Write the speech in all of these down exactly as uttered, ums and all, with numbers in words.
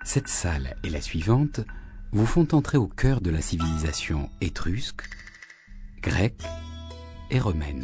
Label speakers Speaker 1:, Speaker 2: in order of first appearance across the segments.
Speaker 1: Cette salle et la suivante vous font entrer au cœur de la civilisation étrusque, grecque et romaine.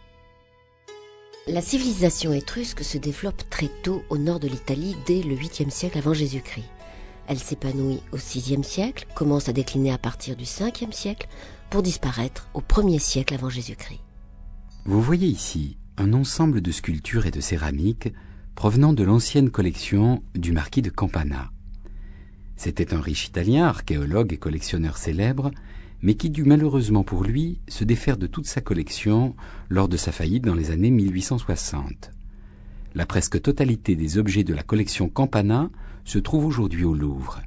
Speaker 2: La civilisation étrusque se développe très tôt au nord de l'Italie dès le huitième siècle avant Jésus-Christ. Elle s'épanouit au sixième siècle, commence à décliner à partir du cinquième siècle pour disparaître au premier siècle avant Jésus-Christ.
Speaker 1: Vous voyez ici un ensemble de sculptures et de céramiques provenant de l'ancienne collection du marquis de Campana. C'était un riche Italien, archéologue et collectionneur célèbre, mais qui dut malheureusement pour lui se défaire de toute sa collection lors de sa faillite dans les années mille huit cent soixante. La presque totalité des objets de la collection Campana se trouve aujourd'hui au Louvre.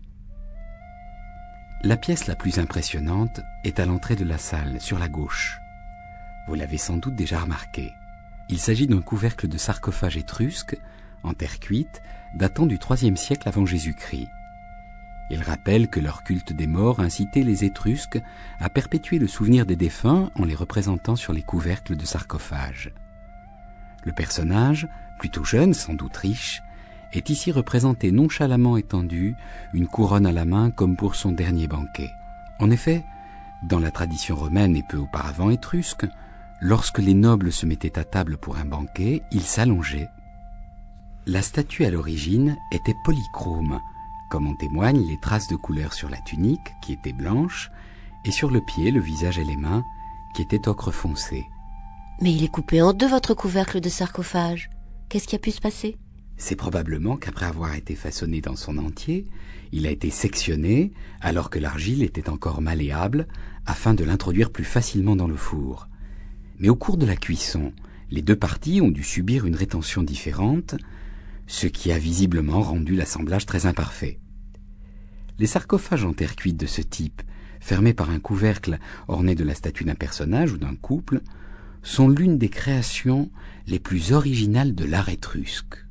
Speaker 1: La pièce la plus impressionnante est à l'entrée de la salle, sur la gauche. Vous l'avez sans doute déjà remarqué. Il s'agit d'un couvercle de sarcophage étrusque, en terre cuite, datant du troisième siècle avant Jésus-Christ. Il rappelle que leur culte des morts incitait les Étrusques à perpétuer le souvenir des défunts en les représentant sur les couvercles de sarcophages. Le personnage, plutôt jeune, sans doute riche, est ici représenté nonchalamment étendu, une couronne à la main comme pour son dernier banquet. En effet, dans la tradition romaine et peu auparavant étrusque, lorsque les nobles se mettaient à table pour un banquet, ils s'allongeaient. La statue à l'origine était polychrome, comme en témoignent les traces de couleur sur la tunique, qui était blanche, et sur le pied, le visage et les mains, qui étaient ocre foncé.
Speaker 2: Mais il est coupé en deux, votre couvercle de sarcophage. Qu'est-ce qui a pu se passer ?
Speaker 1: C'est probablement qu'après avoir été façonné dans son entier, il a été sectionné, alors que l'argile était encore malléable, afin de l'introduire plus facilement dans le four. Mais au cours de la cuisson, les deux parties ont dû subir une rétention différente, ce qui a visiblement rendu l'assemblage très imparfait. Les sarcophages en terre cuite de ce type, fermés par un couvercle orné de la statue d'un personnage ou d'un couple, sont l'une des créations les plus originales de l'art étrusque.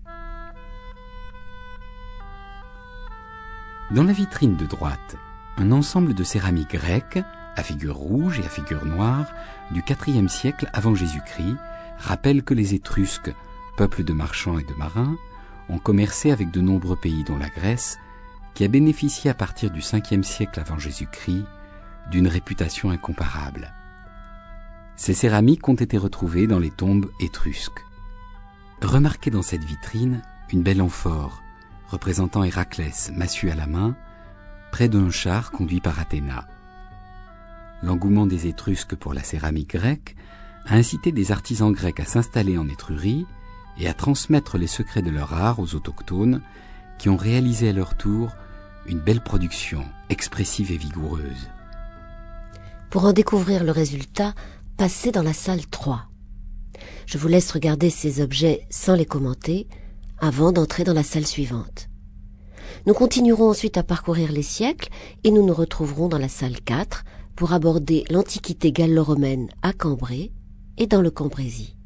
Speaker 1: Dans la vitrine de droite, un ensemble de céramiques grecques, à figure rouge et à figure noire, du quatrième siècle avant Jésus-Christ, rappelle que les Étrusques, peuple de marchands et de marins, ont commercé avec de nombreux pays dont la Grèce, qui a bénéficié à partir du cinquième siècle avant Jésus-Christ d'une réputation incomparable. Ces céramiques ont été retrouvées dans les tombes étrusques. Remarquez dans cette vitrine une belle amphore représentant Héraclès, massue à la main, près d'un char conduit par Athéna. L'engouement des Étrusques pour la céramique grecque a incité des artisans grecs à s'installer en Étrurie et à transmettre les secrets de leur art aux autochtones qui ont réalisé à leur tour une belle production, expressive et vigoureuse.
Speaker 2: Pour en découvrir le résultat, passez dans la salle trois. Je vous laisse regarder ces objets sans les commenter avant d'entrer dans la salle suivante. Nous continuerons ensuite à parcourir les siècles et nous nous retrouverons dans la salle quatre pour aborder l'Antiquité gallo-romaine à Cambrai et dans le Cambrésis.